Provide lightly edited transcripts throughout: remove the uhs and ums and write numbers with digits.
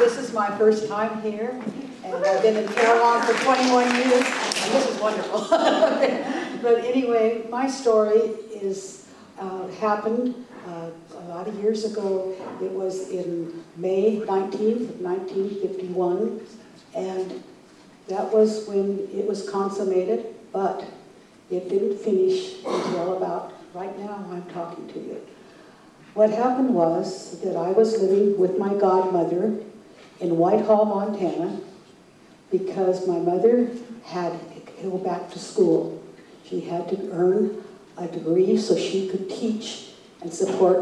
this is my first time here, and I've been in Carillon for 21 years, and this is wonderful. But anyway, my story is happened a lot of years ago. It was in May 19th of 1951, and that was when it was consummated, but it didn't finish until about right now I'm talking to you. What happened was that I was living with my godmother in Whitehall, Montana, because my mother had to go back to school. She had to earn a degree so she could teach and support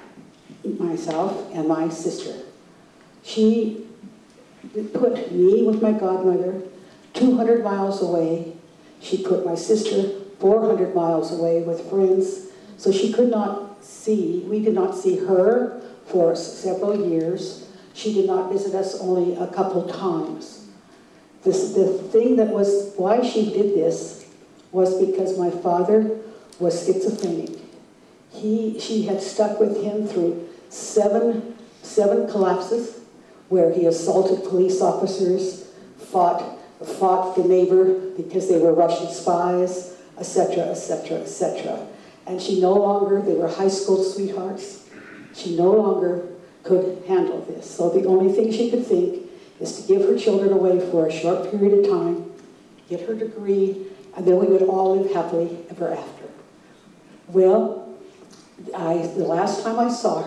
myself and my sister. She put me with my godmother 200 miles away. She put my sister 400 miles away with friends, so she could not see, we did not see her for several years. She did not visit us only a couple times. The thing that was, why she did this was because my father was schizophrenic. She had stuck with him through seven collapses where he assaulted police officers, fought the neighbor because they were Russian spies, etc., etc., etc. And she no longer, they were high school sweethearts, she no longer could handle this. So the only thing she could think is to give her children away for a short period of time, get her degree, and then we would all live happily ever after. Well, the last time I saw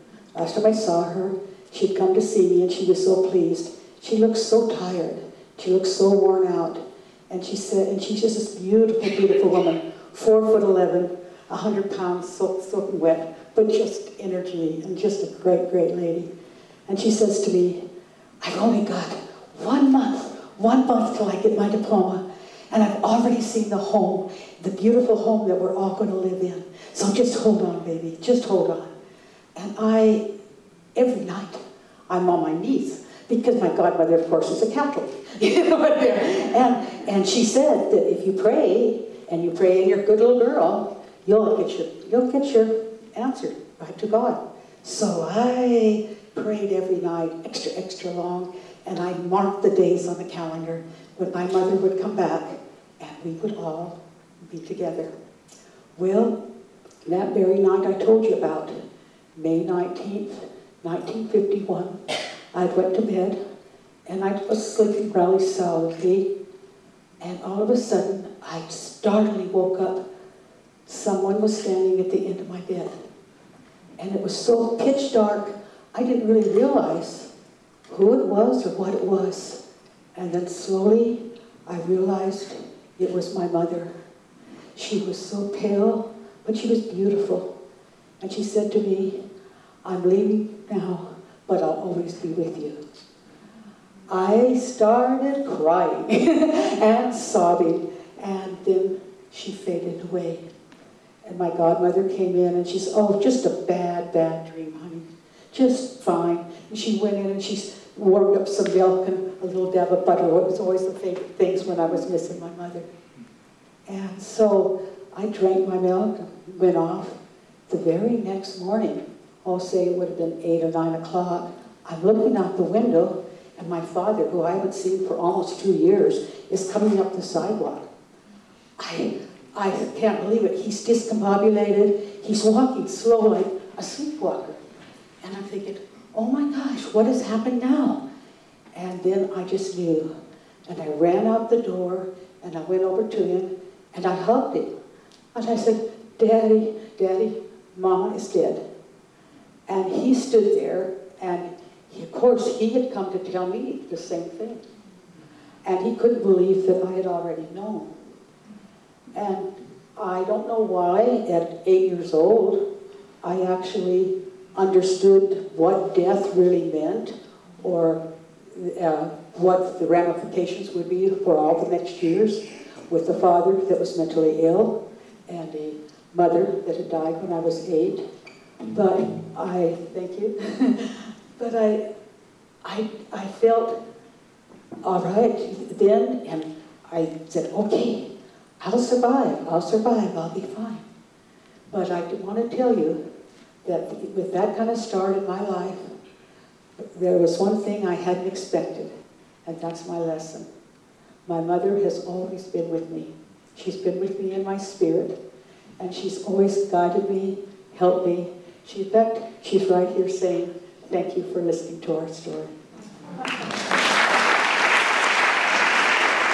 her, she'd come to see me and she was so pleased. She looked so tired. She looked so worn out. And she said, and she's just this beautiful, beautiful woman, 4'11", 100 pounds, soaking wet, but just energy and just a great, great lady. And she says to me, I've only got 1 month till I get my diploma, and I've already seen the home, the beautiful home that we're all going to live in. So just hold on, baby, just hold on. And every night, I'm on my knees, because my godmother, of course, is a Catholic. And she said that if you pray, and you pray and you're a good little girl, you'll get your answer right to God. So I prayed every night, extra, extra long, and I marked the days on the calendar when my mother would come back, and we would all be together. Well, that very night I told you about, May 19th, 1951, I went to bed, and I was sleeping really solidly, and all of a sudden, I startlingly woke up. Someone was standing at the end of my bed, and it was so pitch dark, I didn't really realize who it was or what it was. And then slowly, I realized it was my mother. She was so pale, but she was beautiful. And she said to me, I'm leaving now, but I'll always be with you. I started crying and sobbing, and then she faded away. And my godmother came in, and she said, oh, just a bad, bad dream, honey. Just fine. And she went in and she warmed up some milk and a little dab of butter. It was always the favorite things when I was missing my mother. And so I drank my milk, went off. The very next morning, I'll say it would have been 8 or 9 o'clock, I'm looking out the window, and my father, who I haven't seen for almost 2 years, is coming up the sidewalk. I can't believe it. He's discombobulated. He's walking slow like a sleepwalker. And I'm thinking, oh my gosh, what has happened now? And then I just knew. And I ran out the door, and I went over to him, and I hugged him. And I said, Daddy, Daddy, Mama is dead. And he stood there, and of course, he had come to tell me the same thing. And he couldn't believe that I had already known. And I don't know why, at 8 years old, I actually understood what death really meant, or what the ramifications would be for all the next years, with a father that was mentally ill, and a mother that had died when I was 8. But thank you, but I felt all right then, and I said, okay, I'll survive, I'll be fine. But I want to tell you that with that kind of start in my life, There was one thing I hadn't expected, and that's my lesson. My mother has always been with me. She's been with me in my spirit, and she's always guided me, helped me. In fact, she's right here saying, thank you for listening to our story.